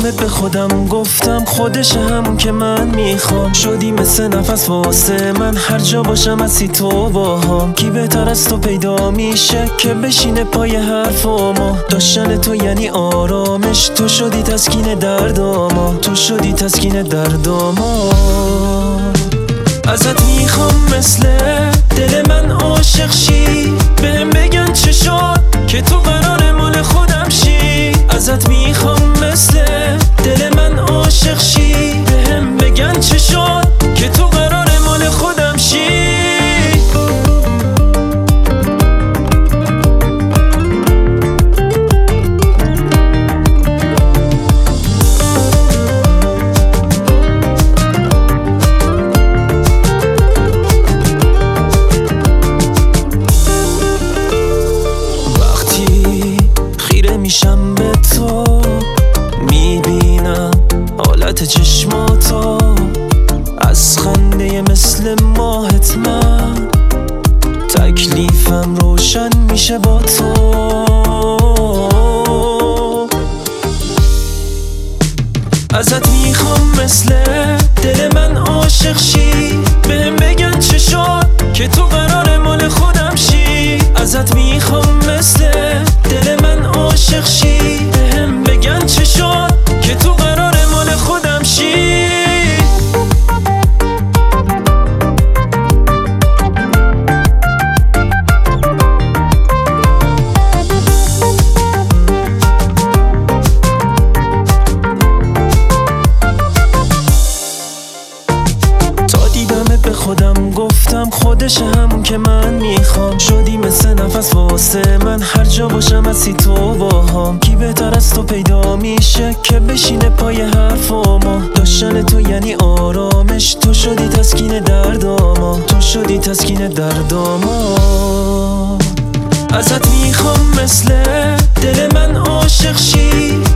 دیدمت به خودم گفتم خودش همون که من میخوام. شدی مثل نفس واسه من، هر جا باشم هستی تو باهام. کی بهتر از تو پیدا میشه که بشینه پای حرفامو. داشتن تو یعنی آرامش، تو شدی تسکین دردامو، تو شدی تسکین دردامو. ازت میخوام مثل دل من عاشق شی، بهم بگن چه شد که تو قرار مال خودم شی. ازت میخوام مثل دل من عاشق شی، بهم بگن چه شد که تو قرار مال خودم شی. میشم به تو، میبینم حالت چشماتو، از خنده مثل ماهت من تکلیفم روشن میشه با تو. ازت میخوام مثل دل من عاشق شی، بهم بگن چه شد که تو قرار مال خودم شی. ازت میخوام مثل دل من عاشق شی، بهم بگن چه شد که تو قرار مال خودم شی. به خودم گفتم خودش همون که من میخوام. شدی مثل نفس واسه من، هر جا باشم هستی تو باهام. کی بهتر از تو پیدا میشه که بشینه پای حرفامو. داشتن تو یعنی آرامش، تو شدی تسکین دردامو، تو شدی تسکین دردامو. ازت میخوام مثل دل من عاشق شی،